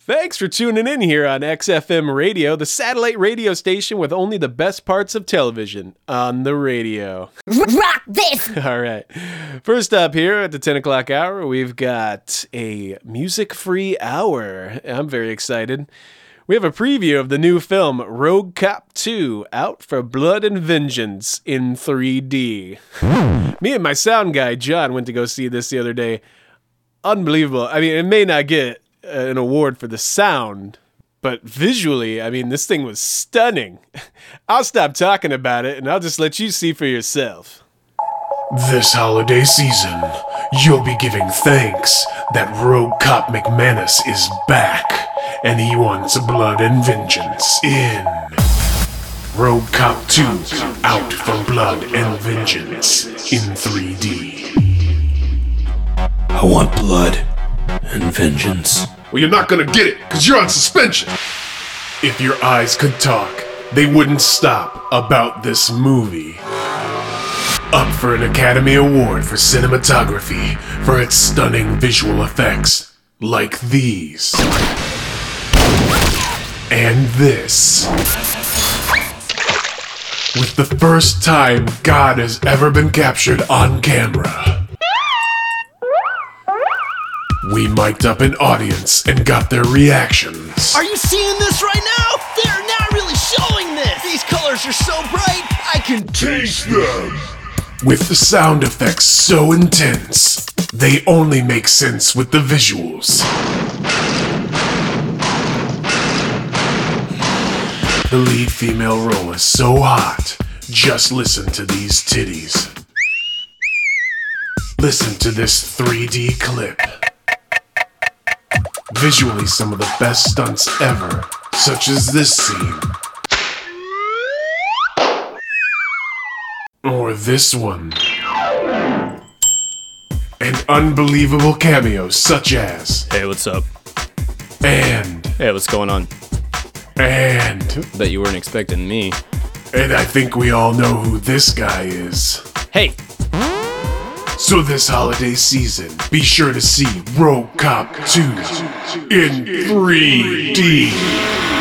Thanks for tuning in here on XFM Radio, the satellite radio station with only the best parts of television on the radio. Rock this! All right. First up here at the 10 o'clock hour, we've got a music-free hour. I'm very excited. We have a preview of the new film Rogue Cop 2, out for blood and vengeance in 3D. Me and my sound guy, John, went to go see this the other day. Unbelievable. I mean, it may not get an award for the sound, but visually, I mean, this thing was stunning. I'll stop talking about it, and I'll just let you see for yourself. This holiday season, you'll be giving thanks that Rogue Cop McManus is back, and he wants blood and vengeance in Rogue Cop 2, out for blood and vengeance in 3D. I want blood and vengeance. Well, you're not gonna get it, because you're on suspension. If your eyes could talk, they wouldn't stop about this movie. Up for an Academy Award for cinematography for its stunning visual effects, like these. And this. With the first time God has ever been captured on camera. We mic'd up an audience and got their reactions. Are you seeing this right now? They're not really showing this. These colors are so bright, I can taste them. With the sound effects so intense, they only make sense with the visuals. The lead female role is so hot, just listen to these titties. Listen to this 3D clip. Visually some of the best stunts ever, such as this scene. Or this one. And unbelievable cameos such as... Hey, what's up? And... Hey, what's going on? And... Bet you weren't expecting me. And I think we all know who this guy is. Hey! So this holiday season, be sure to see Rogue Cop 2 in 3D.